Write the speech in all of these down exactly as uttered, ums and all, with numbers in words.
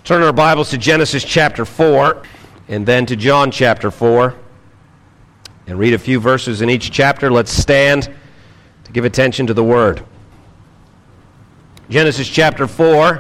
Turn our Bibles to Genesis chapter four, and then to John chapter four, and read a few verses in each chapter. Let's stand to give attention to the Word. Genesis chapter four.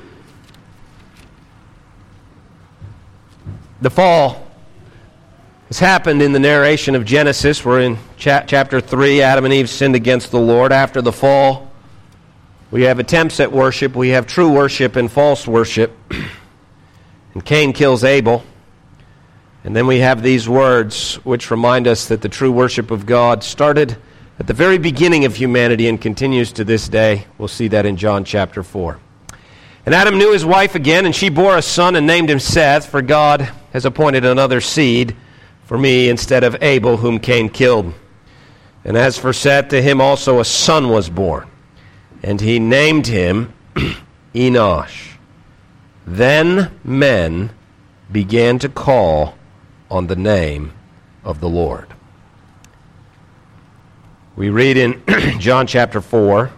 The fall has happened in the narration of Genesis. We're in cha- chapter three. Adam and Eve sinned against the Lord. After the fall, we have attempts at worship. We have true worship and false worship. And Cain kills Abel. And then we have these words which remind us that the true worship of God started at the very beginning of humanity and continues to this day. We'll see that in John chapter four. And Adam knew his wife again, and she bore a son and named him Seth, for God has appointed another seed for me instead of Abel, whom Cain killed. And as for Seth, to him also a son was born, and he named him Enosh. Then men began to call on the name of the Lord. We read in John chapter four,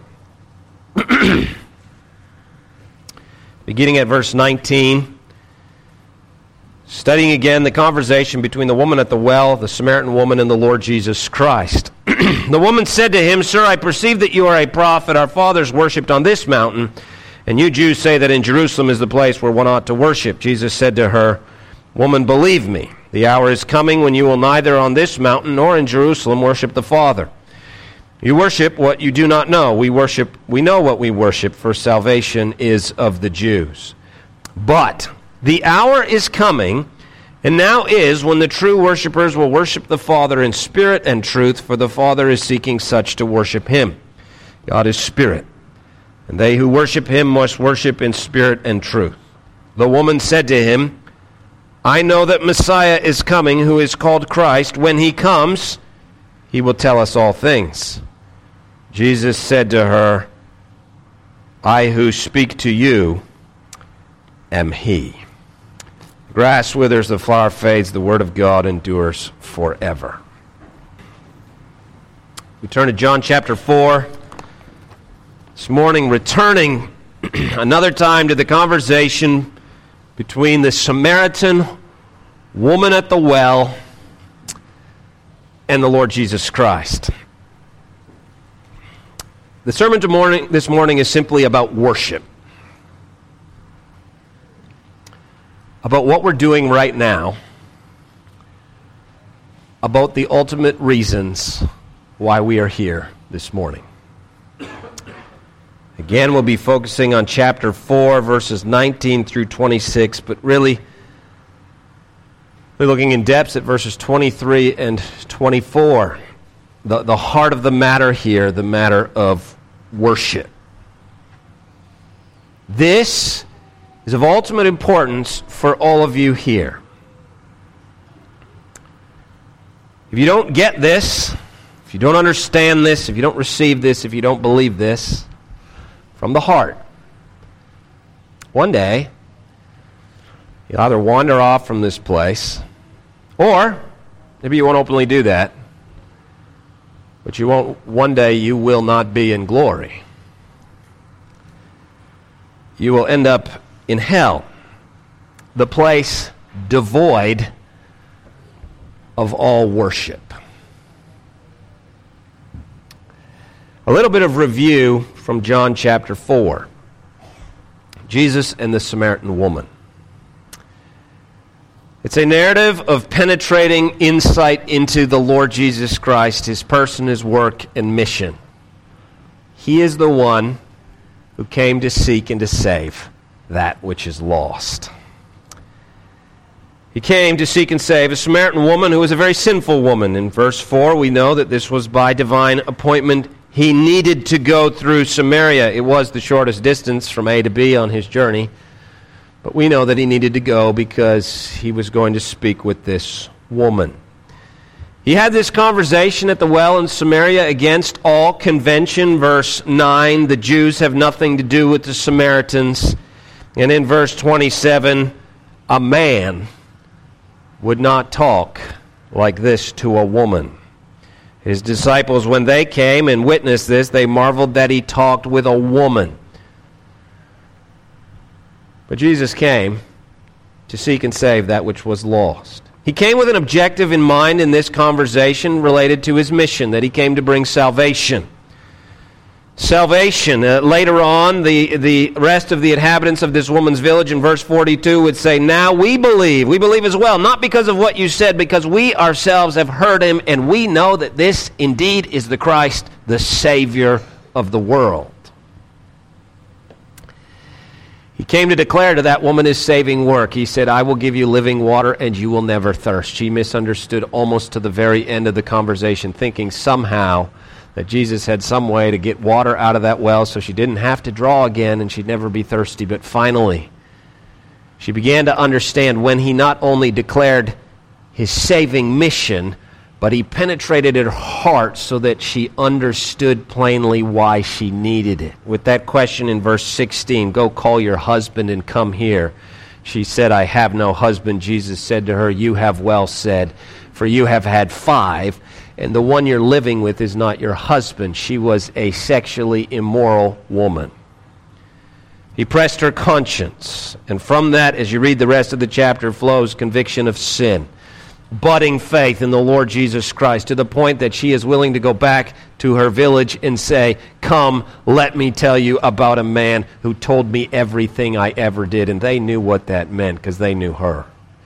beginning at verse nineteen, studying again the conversation between the woman at the well, the Samaritan woman, and the Lord Jesus Christ. The woman said to him, "Sir, I perceive that you are a prophet. Our fathers worshipped on this mountain, and you Jews say that in Jerusalem is the place where one ought to worship." Jesus said to her, "Woman, believe me, the hour is coming when you will neither on this mountain nor in Jerusalem worship the Father. You worship what you do not know. We worship, we know what we worship, for salvation is of the Jews. But the hour is coming, and now is, when the true worshipers will worship the Father in spirit and truth, for the Father is seeking such to worship him. God is spirit, and they who worship him must worship in spirit and truth." The woman said to him, "I know that Messiah is coming, who is called Christ. When he comes, he will tell us all things." Jesus said to her, "I who speak to you am he." The grass withers, the flower fades, the word of God endures forever. We turn to John chapter four. This morning, returning another time to the conversation between the Samaritan woman at the well and the Lord Jesus Christ. The sermon this morning is simply about worship. About what we're doing right now, about the ultimate reasons why we are here this morning. Again, we'll be focusing on chapter four, verses nineteen through twenty-six, but really we're looking in depth at verses twenty-three and twenty-four. The, the heart of the matter here, the matter of worship. This is of ultimate importance for all of you here. If you don't get this, if you don't understand this, if you don't receive this, if you don't believe this from the heart, one day you'll either wander off from this place, or maybe you won't openly do that, but you won't. One day you will not be in glory. You will end up in hell, the place devoid of all worship. A little bit of review from John chapter four. Jesus and the Samaritan woman. It's a narrative of penetrating insight into the Lord Jesus Christ, his person, his work, and mission. He is the one who came to seek and to save that which is lost. He came to seek and save a Samaritan woman who was a very sinful woman. In verse four, we know that this was by divine appointment. He needed to go through Samaria. It was the shortest distance from A to B on his journey. But we know that he needed to go because he was going to speak with this woman. He had this conversation at the well in Samaria against all convention. Verse nine, the Jews have nothing to do with the Samaritans. And in verse twenty-seven, a man would not talk like this to a woman. His disciples, when they came and witnessed this, they marveled that he talked with a woman. But Jesus came to seek and save that which was lost. He came with an objective in mind in this conversation related to his mission, that he came to bring salvation. Salvation. Uh, later on, the, the rest of the inhabitants of this woman's village in verse forty-two would say, now we believe, we believe as well, not because of what you said, because we ourselves have heard him, and we know that this indeed is the Christ, the Savior of the world. He came to declare to that woman his saving work. He said, I will give you living water and you will never thirst. She misunderstood almost to the very end of the conversation, thinking somehow that Jesus had some way to get water out of that well so she didn't have to draw again and she'd never be thirsty. But finally, she began to understand when he not only declared his saving mission, but he penetrated her heart so that she understood plainly why she needed it. With that question in verse sixteen, go call your husband and come here. She said, I have no husband. Jesus said to her, you have well said, for you have had five, and the one you're living with is not your husband. She was a sexually immoral woman. He pressed her conscience, and from that, as you read the rest of the chapter, flows conviction of sin, budding faith in the Lord Jesus Christ, to the point that she is willing to go back to her village and say, come, let me tell you about a man who told me everything I ever did. And they knew what that meant because they knew her.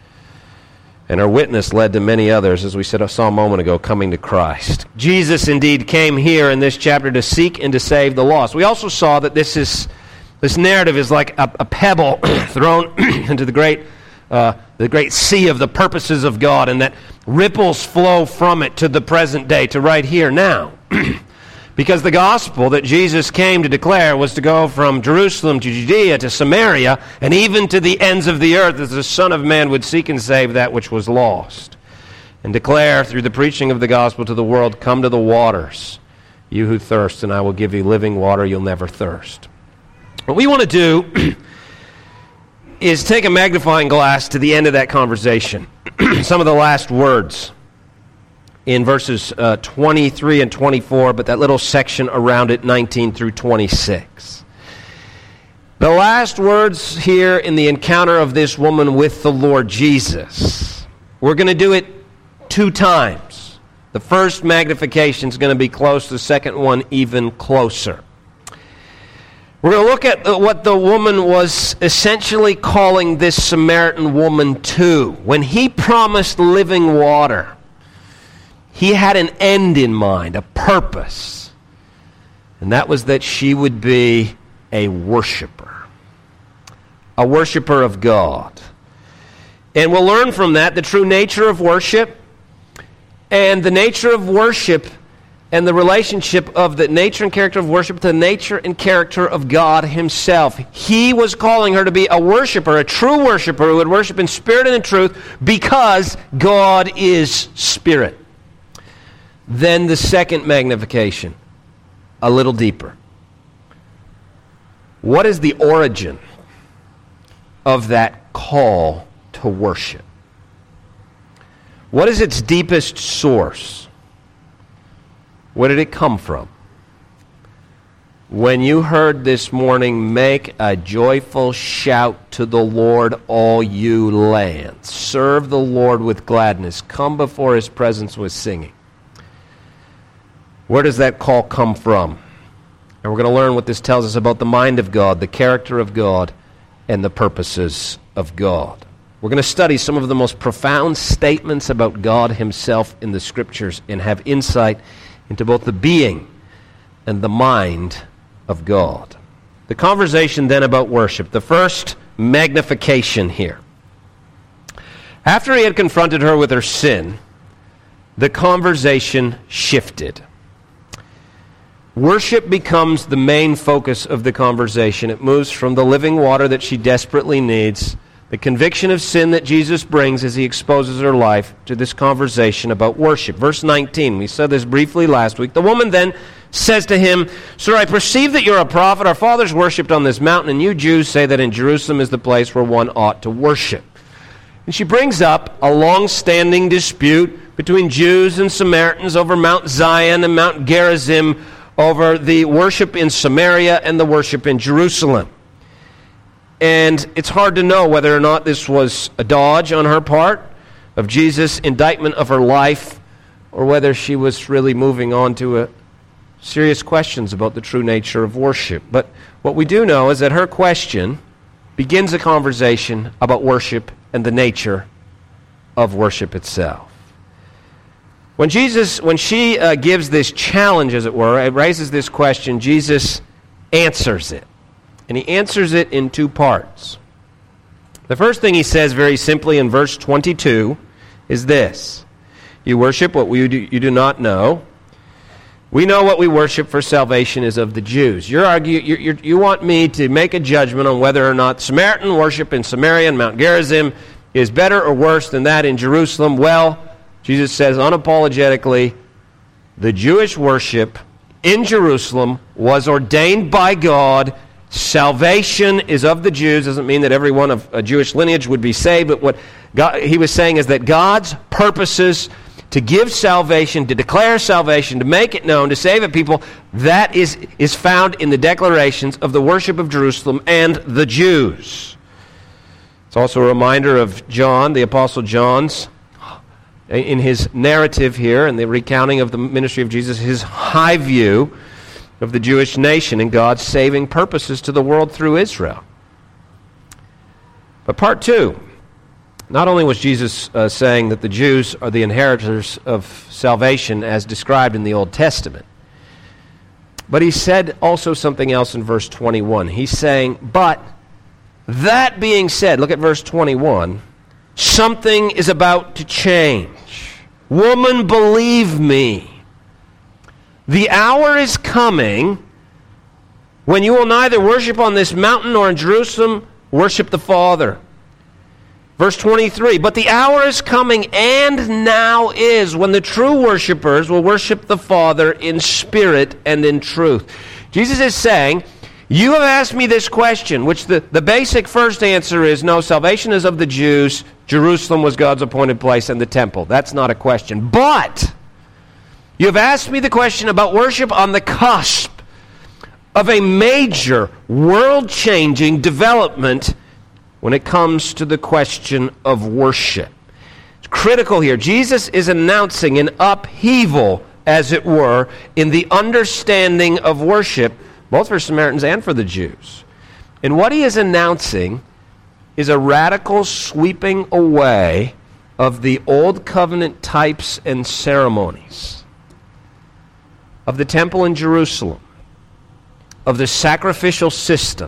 And her witness led to many others, as we said, saw a moment ago, coming to Christ. Jesus indeed came here in this chapter to seek and to save the lost. We also saw that this is this narrative is like a, a pebble thrown into the great uh, the great sea of the purposes of God, and that ripples flow from it to the present day, to right here now. Because the gospel that Jesus came to declare was to go from Jerusalem to Judea to Samaria and even to the ends of the earth, as the Son of Man would seek and save that which was lost. And declare through the preaching of the gospel to the world, come to the waters, you who thirst, and I will give you living water, you'll never thirst. What we want to do is take a magnifying glass to the end of that conversation. Some of the last words in verses uh, twenty-three and twenty-four, but that little section around it, nineteen through twenty-six. The last words here in the encounter of this woman with the Lord Jesus. We're going to do it two times. The first magnification is going to be close, the second one even closer. We're going to look at what the woman was essentially calling this Samaritan woman to. When he promised living water, he had an end in mind, a purpose, and that was that she would be a worshiper, a worshiper of God. And we'll learn from that the true nature of worship and the nature of worship and the relationship of the nature and character of worship to the nature and character of God himself. He was calling her to be a worshiper, a true worshiper who would worship in spirit and in truth because God is spirit. Then the second magnification, a little deeper. What is the origin of that call to worship? What is its deepest source? Where did it come from? When you heard this morning, make a joyful shout to the Lord, all you lands. Serve the Lord with gladness. Come before his presence with singing. Where does that call come from? And we're going to learn what this tells us about the mind of God, the character of God, and the purposes of God. We're going to study some of the most profound statements about God himself in the Scriptures and have insight into both the being and the mind of God. The conversation then about worship, the first magnification here. After he had confronted her with her sin, the conversation shifted. Worship becomes the main focus of the conversation. It moves from the living water that she desperately needs, the conviction of sin that Jesus brings as he exposes her life, to this conversation about worship. Verse nineteen, we said this briefly last week. The woman then says to him, Sir, I perceive that you're a prophet. Our fathers worshipped on this mountain, and you Jews say that in Jerusalem is the place where one ought to worship. And she brings up a long-standing dispute between Jews and Samaritans over Mount Zion and Mount Gerizim, over the worship in Samaria and the worship in Jerusalem. And it's hard to know whether or not this was a dodge on her part of Jesus' indictment of her life, or whether she was really moving on to a serious questions about the true nature of worship. But what we do know is that her question begins a conversation about worship and the nature of worship itself. When Jesus, when she uh, gives this challenge, as it were, it raises this question, Jesus answers it. And he answers it in two parts. The first thing he says very simply in verse twenty-two is this: you worship what we do, you do not know. We know what we worship, for salvation is of the Jews. You're argue, you you you want me to make a judgment on whether or not Samaritan worship in Samaria and Mount Gerizim is better or worse than that in Jerusalem. Well, Jesus says unapologetically, the Jewish worship in Jerusalem was ordained by God. Salvation is of the Jews. Doesn't mean that everyone of a Jewish lineage would be saved, but what God, he was saying is that God's purposes to give salvation, to declare salvation, to make it known, to save a people, that is, is found in the declarations of the worship of Jerusalem and the Jews. It's also a reminder of John, the Apostle John's, in his narrative here, and the recounting of the ministry of Jesus, his high view of the Jewish nation and God's saving purposes to the world through Israel. But part two, not only was Jesus uh, saying that the Jews are the inheritors of salvation as described in the Old Testament, but he said also something else in verse twenty-one. He's saying, but that being said, look at verse twenty-one, something is about to change. Woman, believe me. The hour is coming when you will neither worship on this mountain nor in Jerusalem worship the Father. Verse twenty-three, but the hour is coming and now is when the true worshipers will worship the Father in spirit and in truth. Jesus is saying, you have asked me this question, which the, the basic first answer is, no, salvation is of the Jews, Jerusalem was God's appointed place, and the temple. That's not a question. But you have asked me the question about worship on the cusp of a major, world-changing development when it comes to the question of worship. It's critical here. Jesus is announcing an upheaval, as it were, in the understanding of worship, both for Samaritans and for the Jews. And what he is announcing is a radical sweeping away of the Old Covenant types and ceremonies, of the temple in Jerusalem, of the sacrificial system,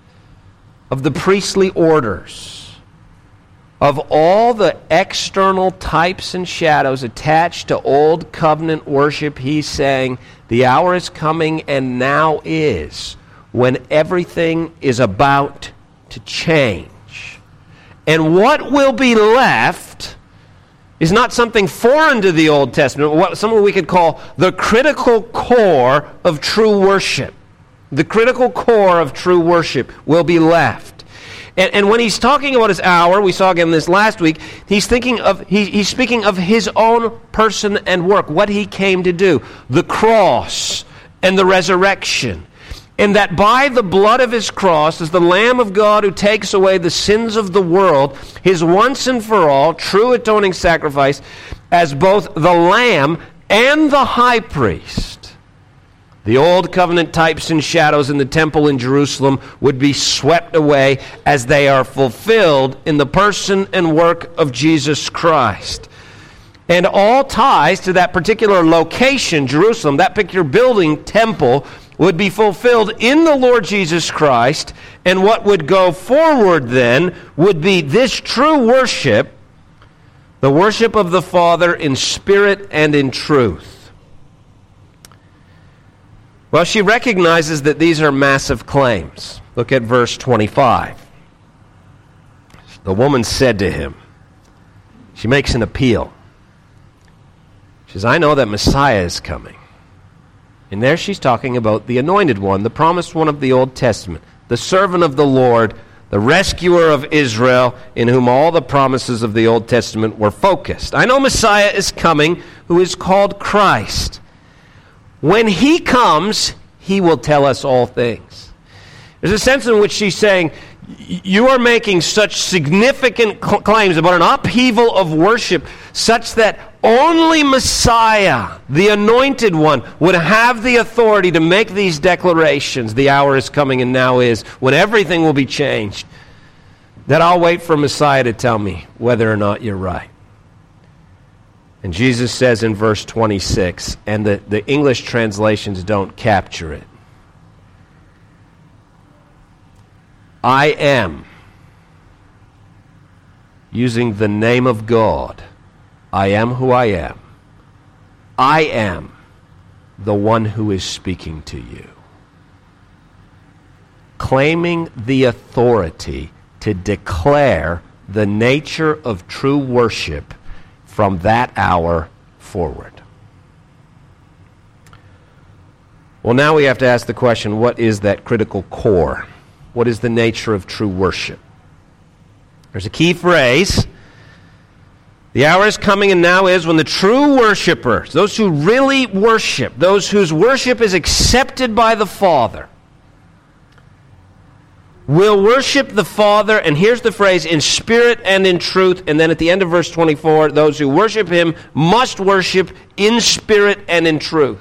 of the priestly orders, of all the external types and shadows attached to Old Covenant worship. He's saying the hour is coming and now is when everything is about to change. And what will be left is not something foreign to the Old Testament, what something we could call the critical core of true worship. The critical core of true worship will be left. And, and when he's talking about his hour, we saw again this last week, he's thinking of he, he's speaking of his own person and work, what he came to do, the cross and the resurrection. And that by the blood of his cross, as the Lamb of God who takes away the sins of the world, his once and for all true atoning sacrifice, as both the Lamb and the high priest, the Old Covenant types and shadows in the temple in Jerusalem would be swept away as they are fulfilled in the person and work of Jesus Christ. And all ties to that particular location, Jerusalem, that particular building, temple, would be fulfilled in the Lord Jesus Christ. And what would go forward then would be this true worship, the worship of the Father in spirit and in truth. Well, she recognizes that these are massive claims. Look at verse twenty-five. The woman said to him, she makes an appeal. She says, I know that Messiah is coming. And there she's talking about the anointed one, the promised one of the Old Testament, the servant of the Lord, the rescuer of Israel, in whom all the promises of the Old Testament were focused. I know Messiah is coming, who is called Christ. When he comes, he will tell us all things. There's a sense in which she's saying, You are making such significant cl- claims about an upheaval of worship such that only Messiah, the Anointed One, would have the authority to make these declarations. The hour is coming and now is when everything will be changed. That I'll wait for Messiah to tell me whether or not you're right. And Jesus says in verse twenty-six, and the, the English translations don't capture it. I am, using the name of God, I am who I am. I am the one who is speaking to you. Claiming the authority to declare the nature of true worship from that hour forward. Well, now we have to ask the question, what is that critical core? What is the nature of true worship? There's a key phrase. The hour is coming and now is when the true worshipers, those who really worship, those whose worship is accepted by the Father, will worship the Father, and here's the phrase, in spirit and in truth. And then at the end of verse twenty-four, those who worship Him must worship in spirit and in truth.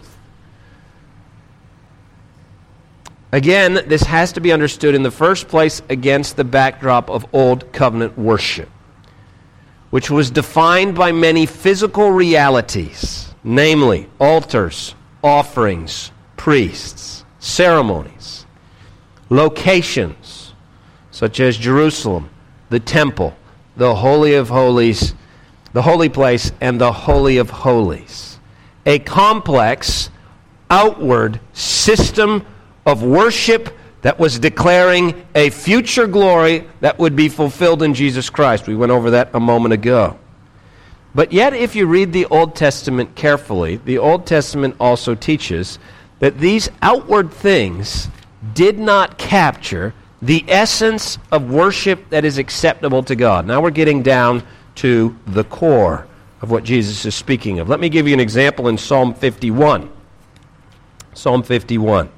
Again, this has to be understood in the first place against the backdrop of Old Covenant worship, which was defined by many physical realities, namely altars, offerings, priests, ceremonies, locations, such as Jerusalem, the temple, the Holy of Holies, the holy place, and the Holy of Holies. A complex, outward system of worship that was declaring a future glory that would be fulfilled in Jesus Christ. We went over that a moment ago. But yet, if you read the Old Testament carefully, the Old Testament also teaches that these outward things did not capture the essence of worship that is acceptable to God. Now we're getting down to the core of what Jesus is speaking of. Let me give you an example in Psalm fifty-one. Psalm fifty-one.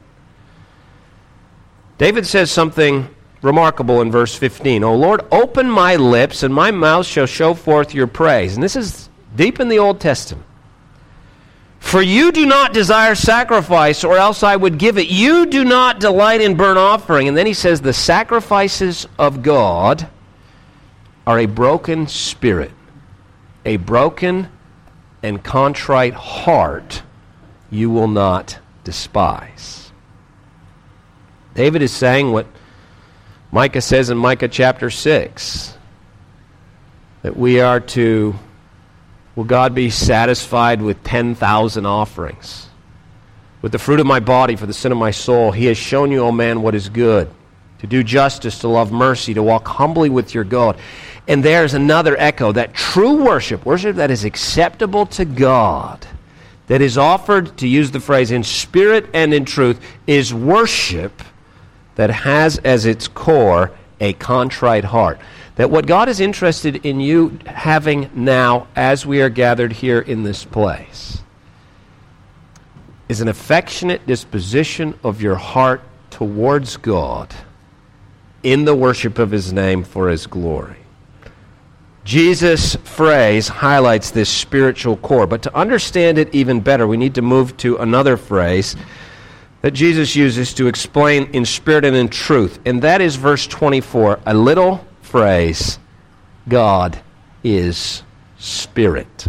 David says something remarkable in verse fifteen. O Lord, open my lips, and my mouth shall show forth your praise. And this is deep in the Old Testament. For you do not desire sacrifice, or else I would give it. You do not delight in burnt offering. And then he says, the sacrifices of God are a broken spirit, a broken and contrite heart you will not despise. David is saying what Micah says in Micah chapter six, that we are to, will God be satisfied with ten thousand offerings? With the fruit of my body for the sin of my soul, He has shown you, O man, what is good, to do justice, to love mercy, to walk humbly with your God. And there's another echo, that true worship, worship that is acceptable to God, that is offered, to use the phrase, in spirit and in truth, is worship that has as its core a contrite heart. That what God is interested in you having now as we are gathered here in this place is an affectionate disposition of your heart towards God in the worship of His name for His glory. Jesus' phrase highlights this spiritual core, but to understand it even better, we need to move to another phrase that Jesus uses to explain in spirit and in truth. And that is verse twenty-four, a little phrase, God is spirit.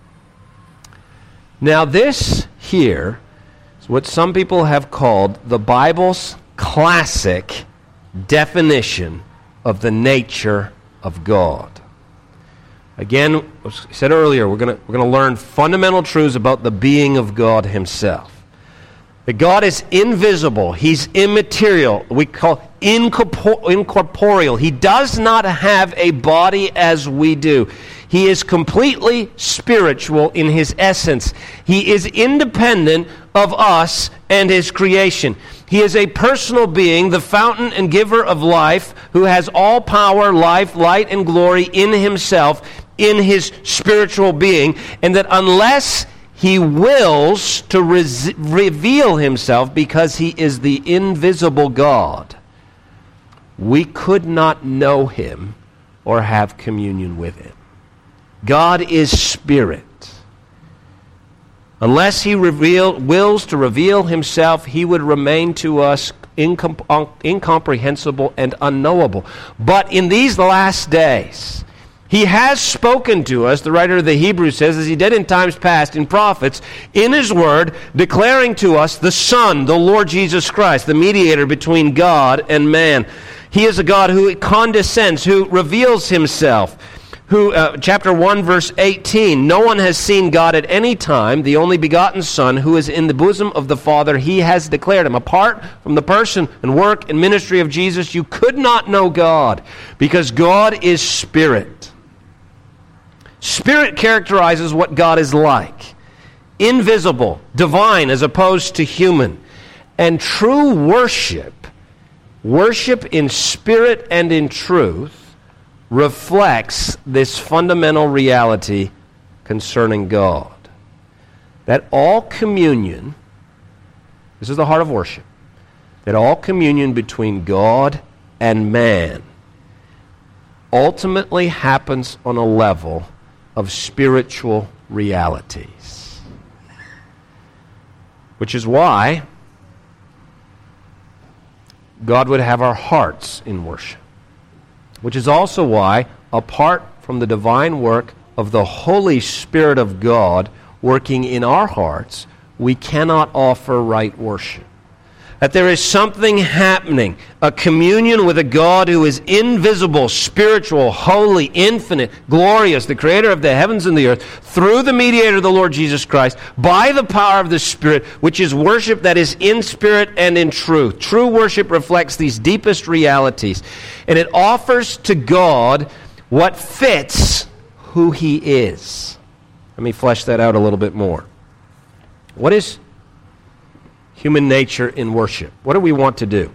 Now this here is what some people have called the Bible's classic definition of the nature of God. Again, as I said earlier, we're going to we're going to learn fundamental truths about the being of God Himself. That God is invisible. He's immaterial. We call incorpor- incorporeal. He does not have a body as we do. He is completely spiritual in His essence. He is independent of us and His creation. He is a personal being, the fountain and giver of life, who has all power, life, light, and glory in Himself, in His spiritual being, and that unless He wills to res- reveal Himself, because He is the invisible God, we could not know him or have communion with him. God is spirit. Unless he reveal, wills to reveal himself, he would remain to us incom- incomprehensible and unknowable. But in these last days, he has spoken to us, the writer of the Hebrews says, as he did in times past in prophets, in his word, declaring to us the Son, the Lord Jesus Christ, the mediator between God and man. He is a God who condescends, who reveals himself. Who, uh, chapter one, verse eighteen, no one has seen God at any time, the only begotten Son, who is in the bosom of the Father, he has declared him. Apart from the person and work and ministry of Jesus, you could not know God, because God is spirit. Spirit characterizes what God is like. Invisible, divine, as opposed to human. And true worship, worship in spirit and in truth, reflects this fundamental reality concerning God. That all communion, this is the heart of worship, that all communion between God and man ultimately happens on a level of spiritual realities. Which is why God would have our hearts in worship. Which is also why, apart from the divine work of the Holy Spirit of God working in our hearts, we cannot offer right worship. That there is something happening, a communion with a God who is invisible, spiritual, holy, infinite, glorious, the creator of the heavens and the earth, through the mediator of the Lord Jesus Christ, by the power of the Spirit, which is worship that is in spirit and in truth. True worship reflects these deepest realities, and it offers to God what fits who he is. Let me flesh that out a little bit more. What is human nature in worship? What do we want to do?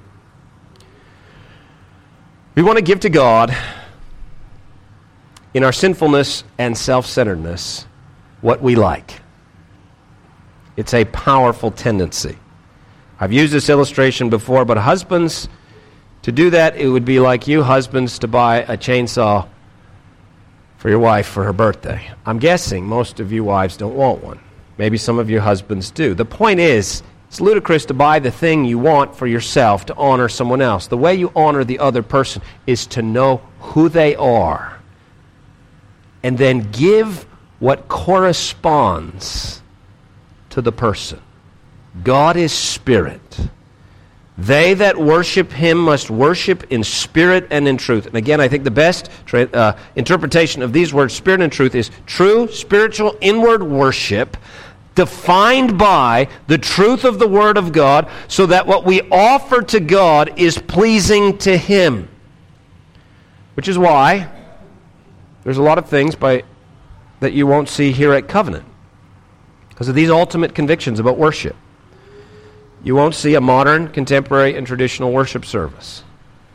We want to give to God, in our sinfulness and self-centeredness, what we like. It's a powerful tendency. I've used this illustration before, but husbands, to do that, it would be like you husbands to buy a chainsaw for your wife for her birthday. I'm guessing most of you wives don't want one. Maybe some of your husbands do. The point is, it's ludicrous to buy the thing you want for yourself to honor someone else. The way you honor the other person is to know who they are and then give what corresponds to the person. God is spirit. They that worship him must worship in spirit and in truth. And again, I think the best tra- uh, interpretation of these words, spirit and truth, is true spiritual inward worship defined by the truth of the Word of God, so that what we offer to God is pleasing to him. Which is why there's a lot of things by that you won't see here at Covenant, because of these ultimate convictions about worship. You won't see a modern, contemporary, and traditional worship service.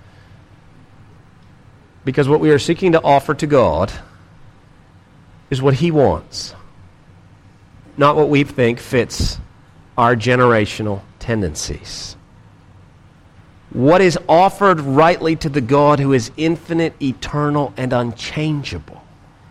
Because what we are seeking to offer to God is what he wants, not what we think fits our generational tendencies. What is offered rightly to the God who is infinite, eternal, and unchangeable.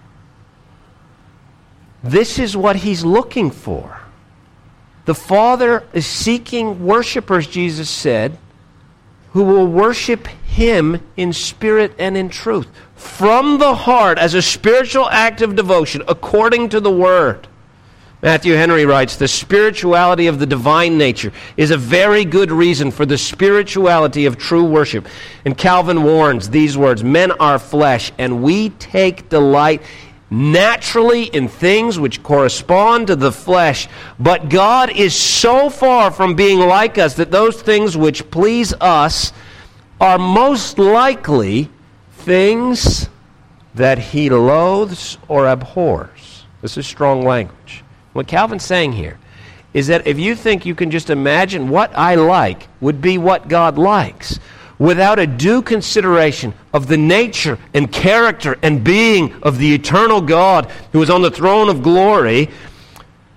This is what he's looking for. The Father is seeking worshipers, Jesus said, who will worship him in spirit and in truth, from the heart, as a spiritual act of devotion, according to the Word. Matthew Henry writes, the spirituality of the divine nature is a very good reason for the spirituality of true worship. And Calvin warns these words, men are flesh, and we take delight naturally in things which correspond to the flesh. But God is so far from being like us that those things which please us are most likely things that he loathes or abhors. This is strong language. What Calvin's saying here is that if you think you can just imagine what I like would be what God likes, without a due consideration of the nature and character and being of the eternal God who is on the throne of glory,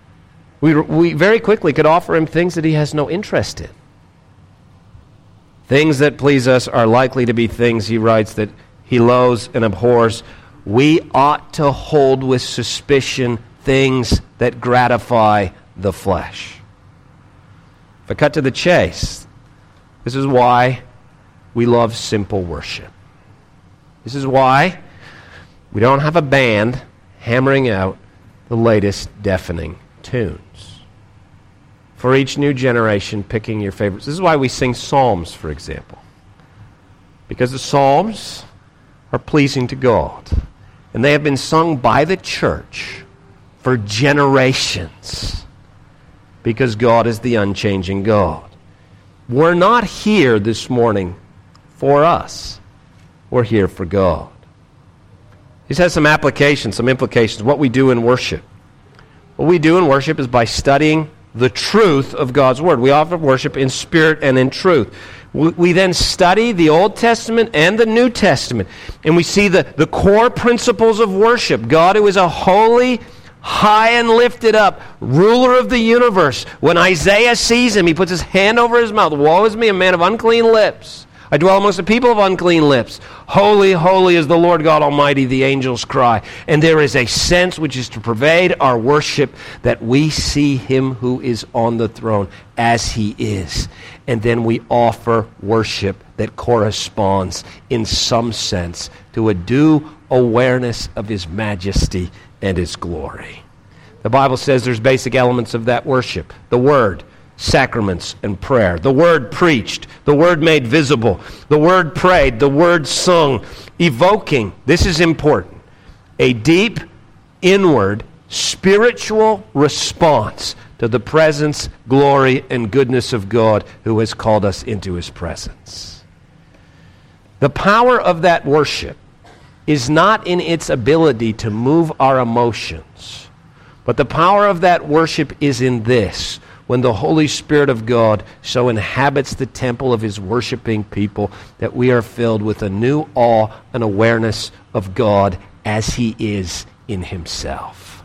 we, we very quickly could offer him things that he has no interest in. Things that please us are likely to be things, he writes, that he loathes and abhors. We ought to hold with suspicion things that gratify the flesh. If I cut to the chase, this is why we love simple worship. This is why we don't have a band hammering out the latest deafening tunes. For each new generation, picking your favorites. This is why we sing psalms, for example. Because the psalms are pleasing to God. And they have been sung by the church for generations. Because God is the unchanging God. We're not here this morning for us. We're here for God. This has some applications, some implications. What we do in worship. What we do in worship is by studying the truth of God's Word. We offer worship in spirit and in truth. We, we then study the Old Testament and the New Testament. And we see the, the core principles of worship. God, who is a holy, high and lifted up, ruler of the universe. When Isaiah sees him, he puts his hand over his mouth. Woe is me, a man of unclean lips. I dwell amongst the people of unclean lips. Holy, holy is the Lord God Almighty, the angels cry. And there is a sense which is to pervade our worship that we see him who is on the throne as he is. And then we offer worship that corresponds in some sense to a due awareness of his majesty and his glory. The Bible says there's basic elements of that worship. The Word, sacraments, and prayer. The Word preached, the Word made visible, the Word prayed, the Word sung, evoking, this is important, a deep, inward, spiritual response to the presence, glory, and goodness of God who has called us into his presence. The power of that worship is not in its ability to move our emotions, but the power of that worship is in this: when the Holy Spirit of God so inhabits the temple of his worshiping people that we are filled with a new awe and awareness of God as he is in himself.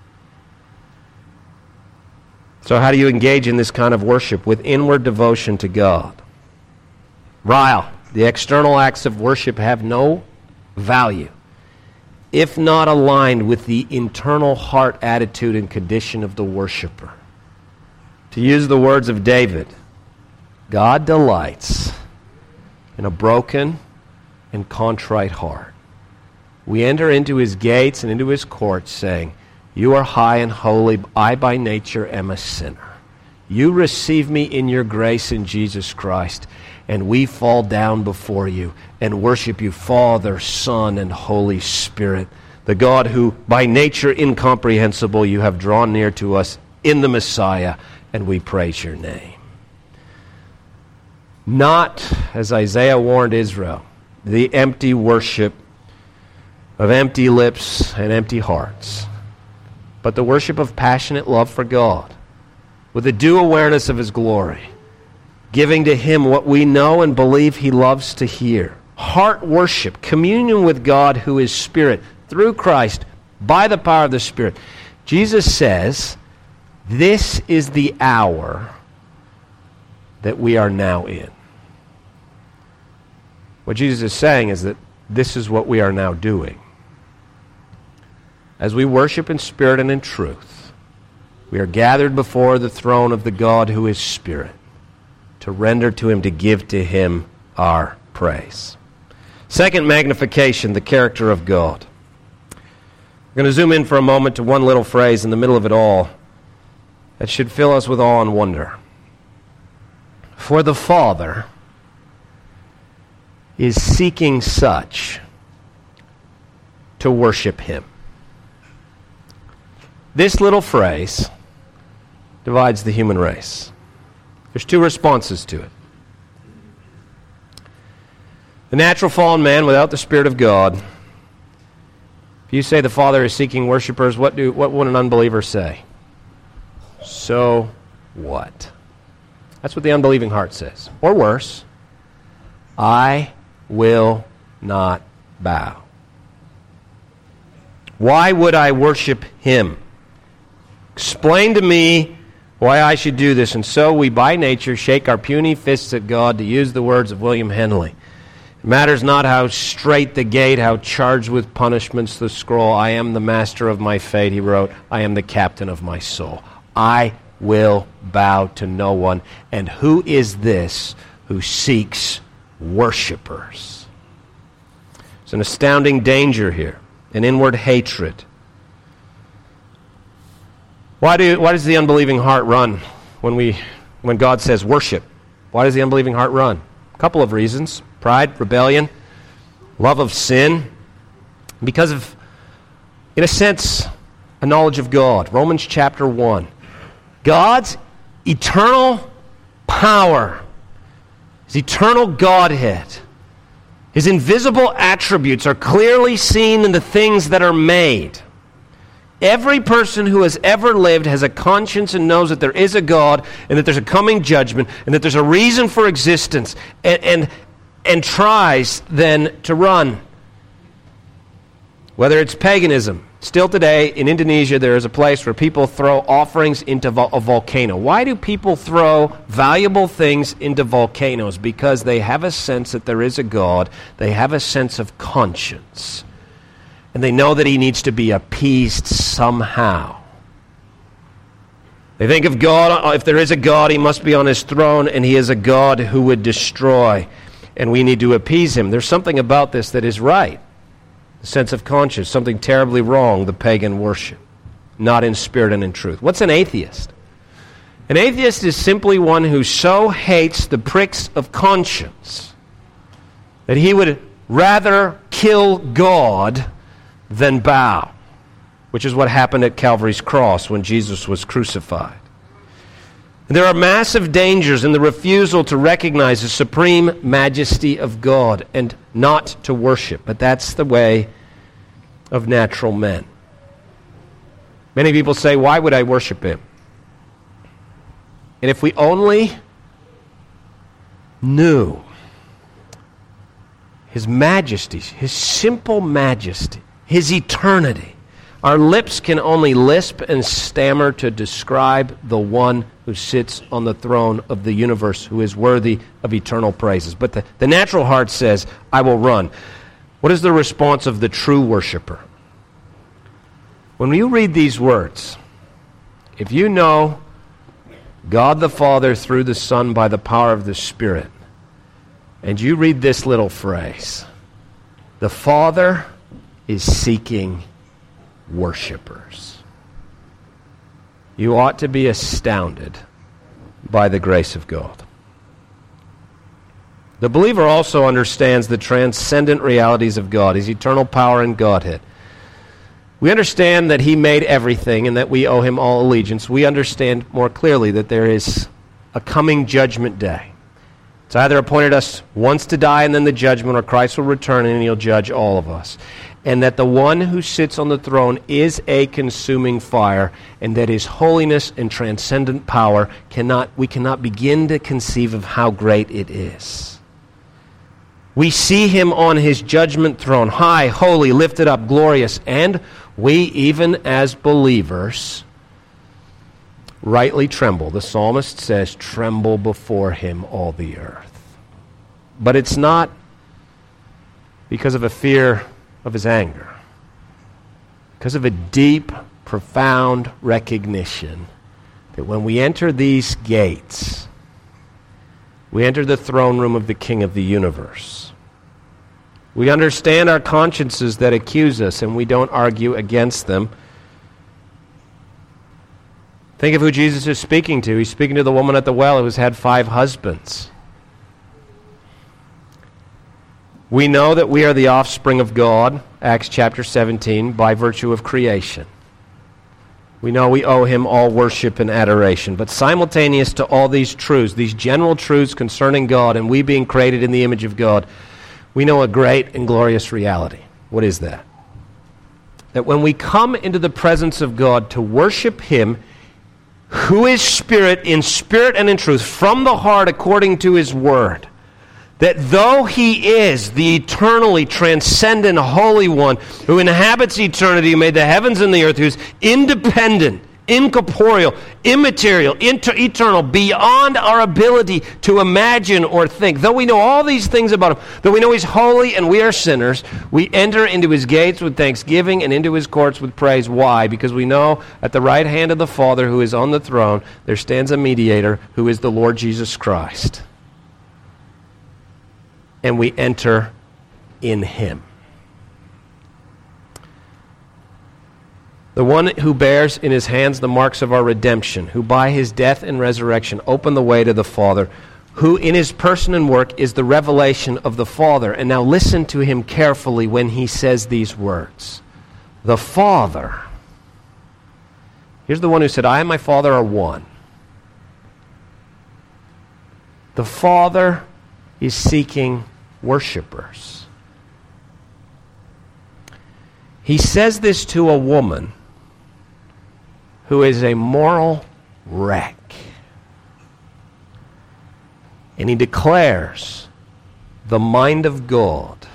So how do you engage in this kind of worship? With inward devotion to God. Ryle, the external acts of worship have no value if not aligned with the internal heart attitude and condition of the worshiper. To use the words of David, God delights in a broken and contrite heart. We enter into his gates and into his courts saying, you are high and holy, I by nature am a sinner. You receive me in your grace in Jesus Christ, and we fall down before you and worship you, Father, Son, and Holy Spirit, the God who by nature incomprehensible you have drawn near to us in the Messiah, and we praise your name. Not, as Isaiah warned Israel, the empty worship of empty lips and empty hearts, but the worship of passionate love for God, with a due awareness of his glory, giving to him what we know and believe he loves to hear. Heart worship, communion with God who is Spirit, through Christ, by the power of the Spirit. Jesus says, this is the hour that we are now in. What Jesus is saying is that this is what we are now doing. As we worship in spirit and in truth, we are gathered before the throne of the God who is Spirit, to render to him, to give to him our praise. Second, magnification, the character of God. We're going to zoom in for a moment to one little phrase in the middle of it all that should fill us with awe and wonder. For the Father is seeking such to worship him. This little phrase divides the human race. There's two responses to it. The natural fallen man without the Spirit of God. If you say the Father is seeking worshipers, what do what would an unbeliever say? So what? That's what the unbelieving heart says. Or worse, I will not bow. Why would I worship him? Explain to me why I should do this, and so we by nature shake our puny fists at God, to use the words of William Henley. It matters not how straight the gate, how charged with punishments the scroll. I am the master of my fate, he wrote. I am the captain of my soul. I will bow to no one. And who is this who seeks worshipers? It's an astounding danger here, an inward hatred. Why do why does the unbelieving heart run when we when God says worship? Why does the unbelieving heart run? A couple of reasons. Pride, rebellion, love of sin, because of, in a sense, a knowledge of God. Romans chapter one. God's eternal power, His eternal Godhead, His invisible attributes are clearly seen in the things that are made. Every person who has ever lived has a conscience and knows that there is a God and that there's a coming judgment and that there's a reason for existence, and and, and tries then to run. Whether it's paganism. Still today in Indonesia there is a place where people throw offerings into vo- a volcano. Why do people throw valuable things into volcanoes? Because they have a sense that there is a God. They have a sense of conscience. And they know that He needs to be appeased somehow. They think of God, if there is a God, He must be on His throne, and He is a God who would destroy, and we need to appease Him. There's something about this that is right. The sense of conscience, something terribly wrong, the pagan worship, not in spirit and in truth. What's an atheist? An atheist is simply one who so hates the pricks of conscience that he would rather kill God than bow, which is what happened at Calvary's cross when Jesus was crucified. There are massive dangers in the refusal to recognize the supreme majesty of God and not to worship, but that's the way of natural men. Many people say, why would I worship Him? And if we only knew His majesty, His simple majesty, His eternity, our lips can only lisp and stammer to describe the one who sits on the throne of the universe, who is worthy of eternal praises. But the, the natural heart says, I will run. What is the response of the true worshiper? When you read these words, if you know God the Father through the Son by the power of the Spirit, and you read this little phrase, the Father is seeking worshipers, you ought to be astounded by the grace of God. The believer also understands the transcendent realities of God, His eternal power and Godhead. We understand that He made everything and that we owe Him all allegiance. We understand more clearly that there is a coming judgment day. It's either appointed us once to die and then the judgment, or Christ will return and He'll judge all of us. And that the one who sits on the throne is a consuming fire, and that His holiness and transcendent power cannot, we cannot begin to conceive of how great it is. We see Him on His judgment throne, high, holy, lifted up, glorious, and we, even as believers, rightly tremble. The psalmist says, tremble before Him all the earth. But it's not because of a fear of His anger, because of a deep, profound recognition that when we enter these gates, we enter the throne room of the King of the universe. We understand our consciences that accuse us, and we don't argue against them. Think of who Jesus is speaking to. He's speaking to the woman at the well who's had five husbands. We know that we are the offspring of God, Acts chapter seventeen, by virtue of creation. We know we owe Him all worship and adoration. But simultaneous to all these truths, these general truths concerning God and we being created in the image of God, we know a great and glorious reality. What is that? That when we come into the presence of God to worship Him, who is Spirit, in spirit and in truth, from the heart according to His Word, that though He is the eternally transcendent Holy One who inhabits eternity, who made the heavens and the earth, who's independent incorporeal, immaterial, inter- eternal, beyond our ability to imagine or think. Though we know all these things about him, though we know he's holy and we are sinners, we enter into his gates with thanksgiving and into his courts with praise. Why? Because we know at the right hand of the Father who is on the throne, there stands a mediator who is the Lord Jesus Christ. And we enter in him. The one who bears in his hands the marks of our redemption, who by his death and resurrection opened the way to the Father, who in his person and work is the revelation of the Father. And now listen to him carefully when he says these words. The Father. Here's the one who said, I and my Father are one. The Father is seeking worshipers. He says this to a woman who is a moral wreck. And he declares the mind of God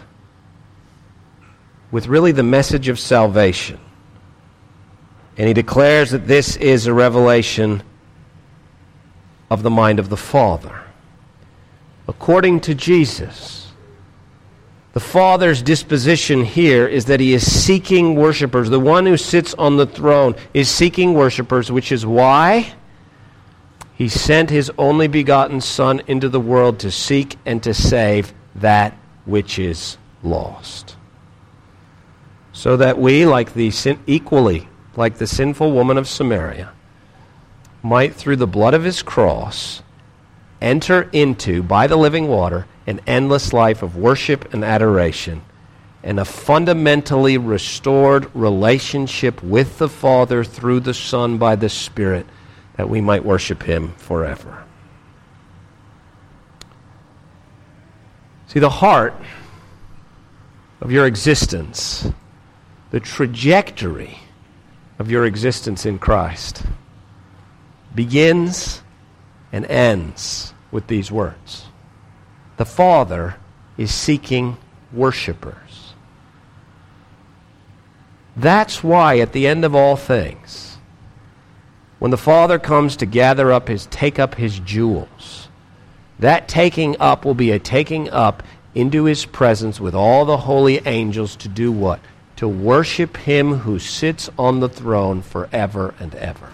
with really the message of salvation. And he declares that this is a revelation of the mind of the Father. According to Jesus, the Father's disposition here is that he is seeking worshipers. The one who sits on the throne is seeking worshipers, which is why he sent his only begotten Son into the world to seek and to save that which is lost. So that we, like the sin, equally like the sinful woman of Samaria, might through the blood of his cross enter into, by the living water, an endless life of worship and adoration, and a fundamentally restored relationship with the Father through the Son by the Spirit, that we might worship him forever. See, the heart of your existence, the trajectory of your existence in Christ, begins and ends with these words. The Father is seeking worshipers. That's why at the end of all things, when the Father comes to gather up his, take up his jewels, that taking up will be a taking up into his presence with all the holy angels to do what? To worship him who sits on the throne forever and ever.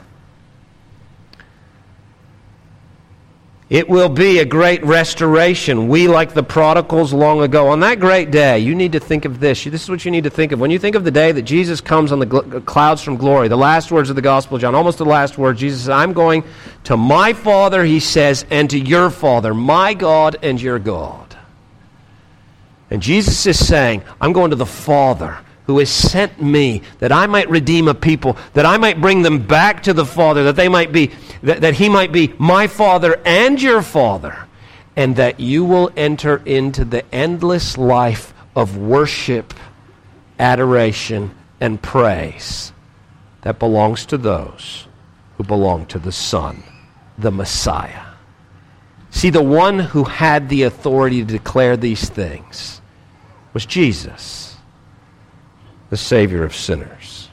It will be a great restoration. We, like the prodigals long ago, on that great day, you need to think of this. This is what you need to think of. When you think of the day that Jesus comes on the gl- clouds from glory, the last words of the Gospel of John, almost the last word, Jesus says, I'm going to my Father, he says, and to your Father, my God and your God. And Jesus is saying, I'm going to the Father who has sent me, that I might redeem a people, that I might bring them back to the Father, that they might be, that, that he might be my Father and your Father, and that you will enter into the endless life of worship, adoration, and praise that belongs to those who belong to the Son, the Messiah. See, the one who had the authority to declare these things was Jesus, the Savior of sinners.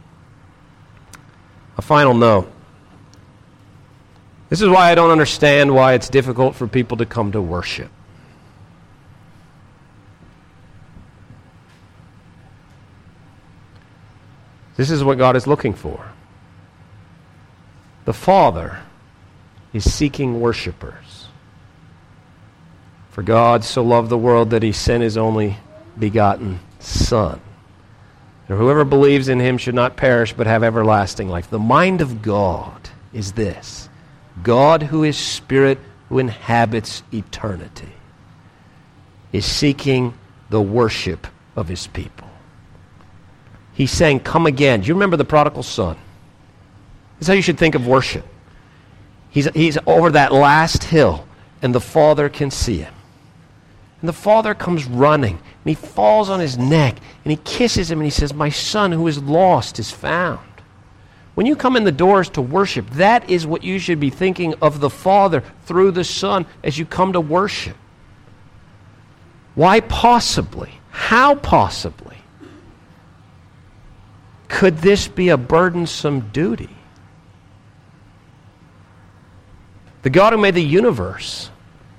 A final note. This is why I don't understand why it's difficult for people to come to worship. This is what God is looking for. The Father is seeking worshipers. For God so loved the world that he sent his only begotten Son. And whoever believes in him should not perish but have everlasting life. The mind of God is this. God, who is Spirit, who inhabits eternity, is seeking the worship of his people. He's saying, come again. Do you remember the prodigal son? This is how you should think of worship. He's, he's over that last hill, and the Father can see him. And the Father comes running, and he falls on his neck, and he kisses him, and he says, my son who is lost is found. When you come in the doors to worship, that is what you should be thinking of the Father through the Son as you come to worship. Why possibly? How possibly could this be a burdensome duty? The God who made the universe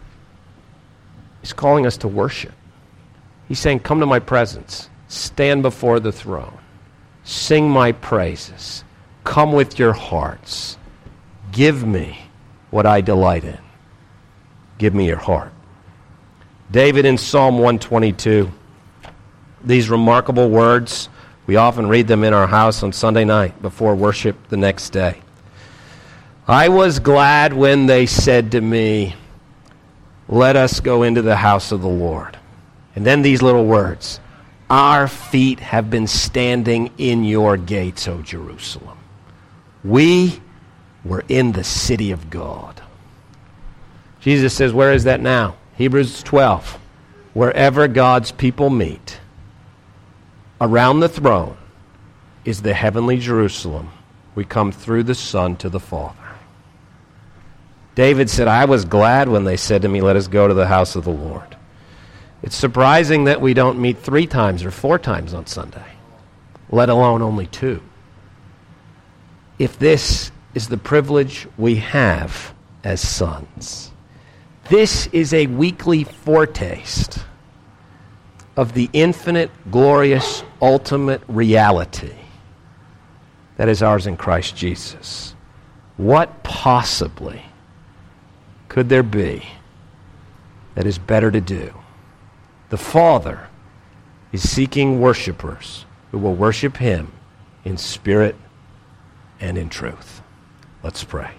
is calling us to worship. He's saying, come to my presence. Stand before the throne. Sing my praises. Come with your hearts. Give me what I delight in. Give me your heart. David in Psalm one twenty-two, these remarkable words, we often read them in our house on Sunday night before worship the next day. I was glad when they said to me, let us go into the house of the Lord. And then these little words, our feet have been standing in your gates, O Jerusalem. We were in the city of God. Jesus says, where is that now? Hebrews twelve. Wherever God's people meet, around the throne is the heavenly Jerusalem. We come through the Son to the Father. David said, I was glad when they said to me, let us go to the house of the Lord. It's surprising that we don't meet three times or four times on Sunday, let alone only two. If this is the privilege we have as sons, this is a weekly foretaste of the infinite, glorious, ultimate reality that is ours in Christ Jesus. What possibly could there be that is better to do? The Father is seeking worshipers who will worship Him in spirit and in truth. Let's pray.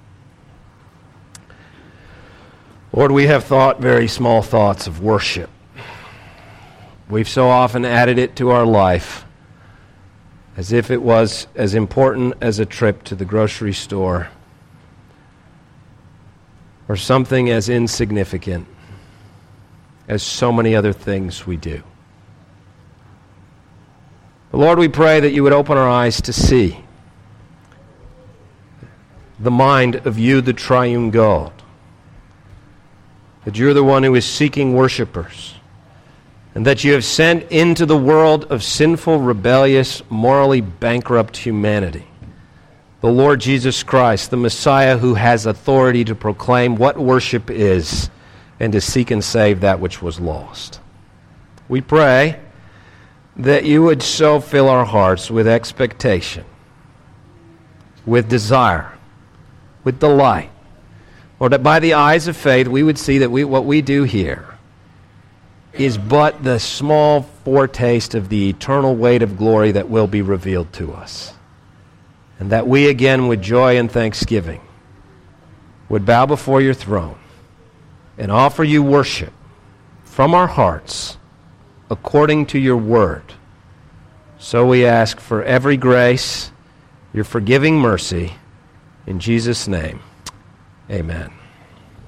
Lord, we have thought very small thoughts of worship. We've so often added it to our life as if it was as important as a trip to the grocery store or something as insignificant as so many other things we do. But Lord, we pray that you would open our eyes to see the mind of you, the triune God, that you're the one who is seeking worshipers, and that you have sent into the world of sinful, rebellious, morally bankrupt humanity the Lord Jesus Christ, the Messiah who has authority to proclaim what worship is and to seek and save that which was lost. We pray that you would so fill our hearts with expectation, with desire, with delight, or that by the eyes of faith we would see that we, what we do here is but the small foretaste of the eternal weight of glory that will be revealed to us. And that we again, with joy and thanksgiving, would bow before your throne and offer you worship from our hearts according to your word. So we ask for every grace, your forgiving mercy, in Jesus' name, amen.